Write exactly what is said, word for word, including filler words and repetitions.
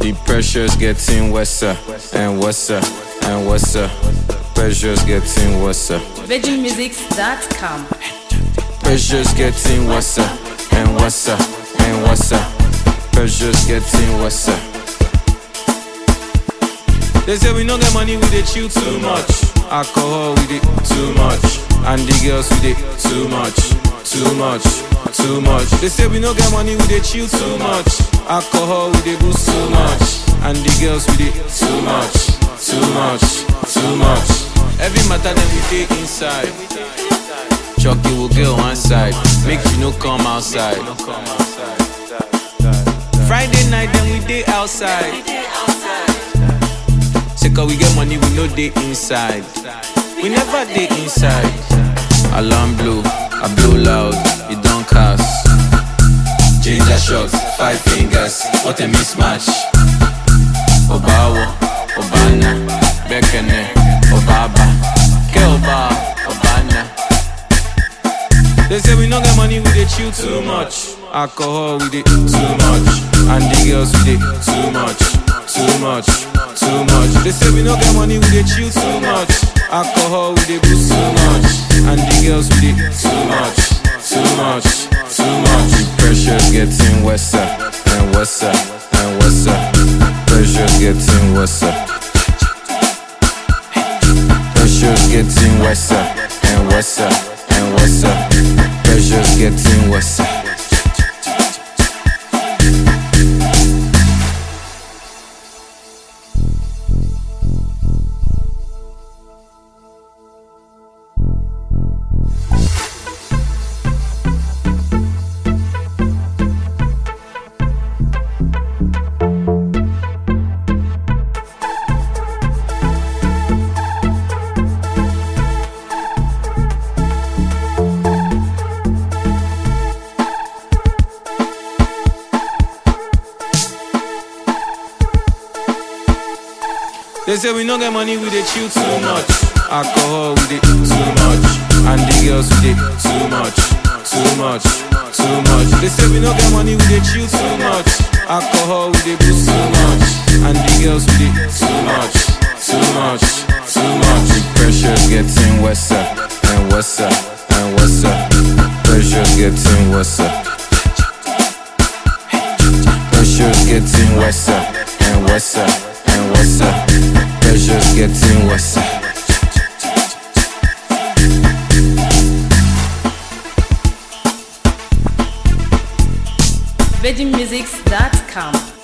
The pressure's getting worse and worse and worse. Pressure's getting worse. virgin musics dot com. Pressure's getting worse and worse and worse. Pressure's getting worse. They say we don't get money, we dey chill too much. Alcohol, we dey too much. And the girls, we dey too much, too much, too much. They say we don't get money, we dey chill too much. Alcohol, we dey boost too much. And the girls, we dey too much, too much, too much. Every matter then we dey inside. Chucky will get one side, make you no come outside. Friday night then we dey outside. Say cause we get money, we no dey inside. We never dey inside. Alarm blow, I blow loud, it don't cast. Ginger shots, five fingers, what a mismatch. Obawo, Obana, Bekene, Obaba, Keoba, Obana. They say we don't get money, we dey chill too much. Alcohol, we dey too much. And the girls, we dey too much, too much, too much. They say we don't get money, we dey chill too much. Alcohol, we dey boost too much. And the girls, we dey too much, too much, too much. The pressure's getting worse and worse and worse. Pressure's getting worse. Pressure's getting worse and worse and worse. Pressure's getting worse. They say we don't get money, we dey chill too much. Alcohol, we dey too much. And the girls, we dey too much, too much, too much. They say we don't get money, we dey chill too much. Alcohol, we dey boost too much. And the girls, we dey too much, too much, too much. The pressure's getting worse and worse and worse. Pressure's getting worse. Pressure's getting worse and worse and worse. Pressure's getting worse. virgin musics dot com.